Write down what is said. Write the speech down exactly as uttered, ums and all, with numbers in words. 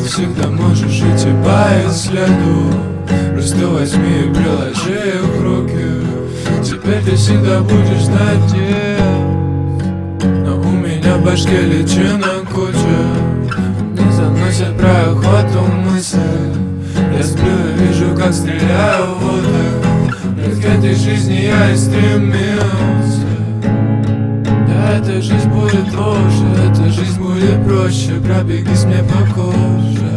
всегда можешь идти по их следу. Просто возьми и приложи их в руки. Теперь ты всегда будешь знать где. Но у меня в башке личинок куча. Не заносят про охоту мысли. Я сплю и вижу, как стреляю в воду. К этой жизни я и стремился. Да, эта жизнь будет лучше, эта жизнь будет проще. Пробегись мне по коже.